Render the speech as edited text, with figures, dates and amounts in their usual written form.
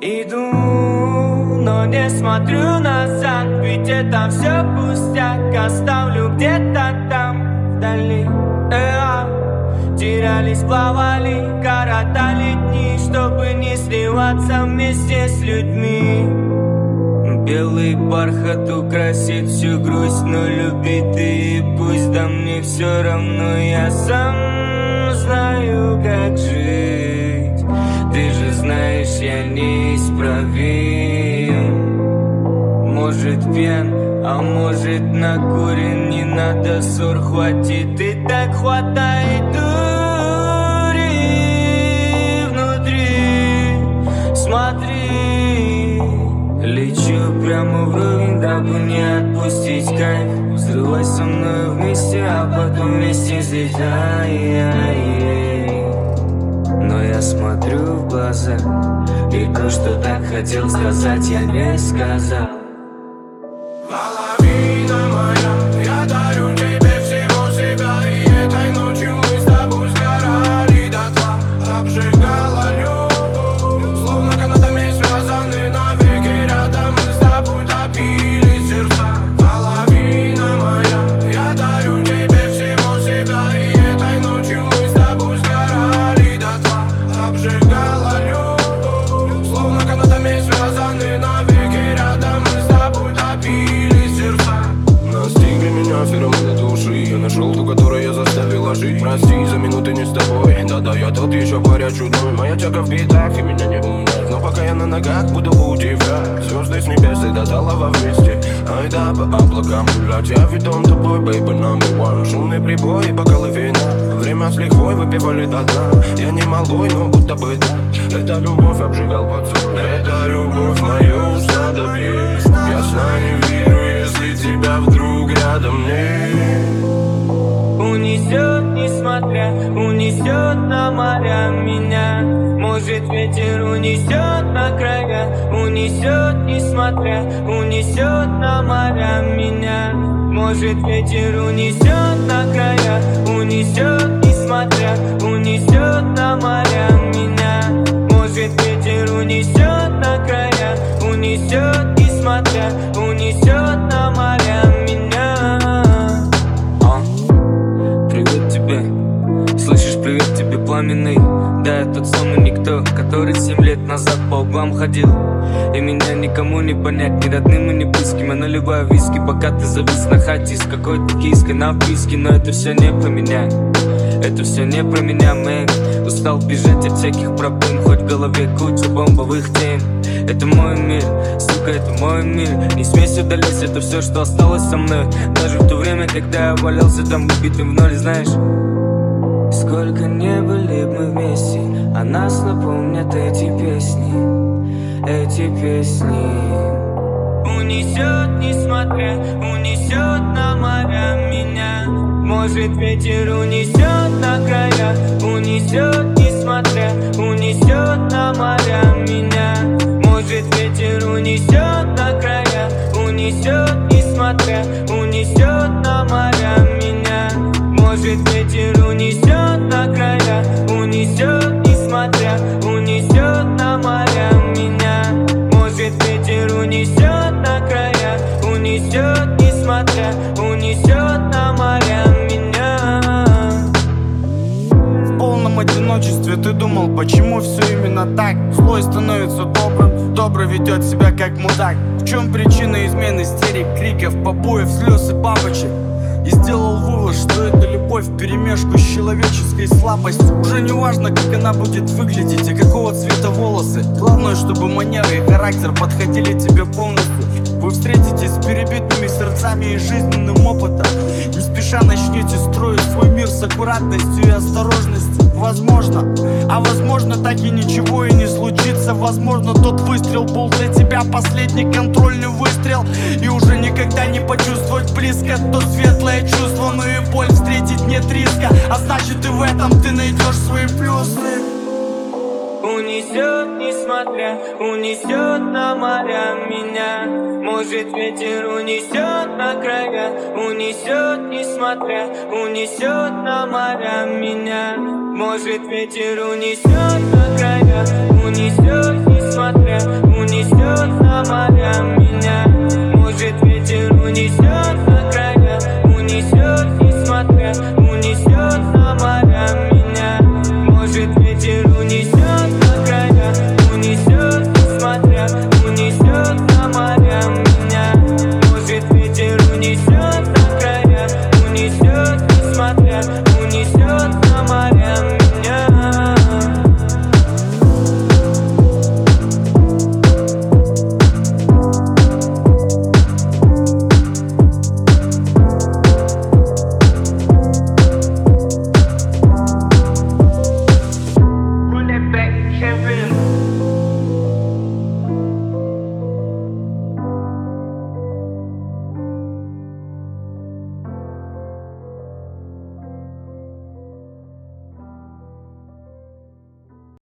Иду, но не смотрю назад, ведь это все пустяк. Оставлю где-то там, вдали. Терялись, плавали, коротали дни, чтобы не сливаться вместе с людьми. Белый бархат украсит всю грусть, но люби ты и пусть, да мне все равно, я сам знаю, как жить. Ты же знаешь, я неисправим. Может пьян, а может накурен, не надо ссор, хватит и так хватает дури внутри. Смотри, лечу прямо вровень, дабы не отпустить кайф. Взрывай со мной вместе, а потом вместе взлетай. Но я смотрю в глаза, и то, что так хотел сказать, я не сказал. Половина моя, я дарю тебе всего себя, и этой ночью мы с тобой сгорали дотла. Обжигала любовь, словно канатами связаны навеки. Рядом мы с тобой топили сердца. Половина моя, я дарю тебе всего себя, и этой ночью мы с тобой сгорали дотла. Обжигала любовь, словно канатами связаны навеки. Рядом мы с тобой топили сердца. Настигли меня феромоны души, я нашел ту, которую я заставила жить. Прости за минуты не с тобой, да-да, я тот еще паря чудной. Моя тяга в битах и меня не унять, но пока я на ногах, буду у тебя. Звезды с небес и до талого вместе. Ай да, по облакам гулять, я ведом тобой, baby number one. Шумный прибой, бокалы вина, время с лихвой выпивали до дна. Я не малой, но будто бы да, это любовь обжигал поцелуй. Это любовь мою снадобье, я сна не вижу, если тебя вдруг рядом нет. Унесет, несмотря, унесет на моря меня. Может ветер унесет на края, унесет, несмотря, унесет на моря меня. Может ветер унесет на края, унесет, несмотря, унесет на моря меня. Может ветер унесет на края, унесет, несмотря, унесет на моря меня. Привет тебе, слышишь, привет тебе, пламенный. Да, я тот самый никто, который 7 лет назад по углам ходил. И меня никому не понять, ни родным и ни близким. Я наливаю виски, пока ты завис на хате с какой-то киской на вписке. Но это все не про меня, это все не про меня, мэн. Устал бежать от всяких проблем, хоть в голове куча бомбовых тем. Это мой мир, сука, это мой мир. Не смейся удалить, это все, что осталось со мной. Даже в то время, когда я валялся там убитым в ноль, знаешь. Сколько не были мы вместе, а нас напомнят эти песни, эти песни. Унесет, несмотря, унесет на моря меня. Может ветер унесет на края, унесет, несмотря, унесет на моря меня. Может ветер унесет на края, унесет, несмотря, унесет на моря меня. Может ветер унесет на края, унесет, несмотря, унесет на моря меня. Может ветер унесет на края, унесет, несмотря, унесет на моря меня. В полном одиночестве ты думал, почему все именно так? Злой становится добрым, добрый ведет себя как мудак. В чем причина измен, истерик, криков, побоев, слез и бабочек? И сделал вывод, что это любовь вперемешку с человеческой слабостью. Уже не важно, как она будет выглядеть и какого цвета волосы. Главное, чтобы манеры и характер подходили тебе полностью. Вы встретитесь с перебитыми сердцами и жизненным опытом. Не спеша начнете строить свой мир с аккуратностью и осторожностью. Возможно, а возможно так и ничего и не случится. Возможно, тот выстрел был для тебя последний контрольный выстрел. И уже никогда не почувствовать близко то светлое чувство. Но и боль встретить нет риска, а значит и в этом ты найдешь свои плюсы. Унесет, несмотря, унесет на моря меня. Может ветер унесет на края, унесет, несмотря, унесет на моря меня. Может ветер унесет на края, унесет, несмотря. смотря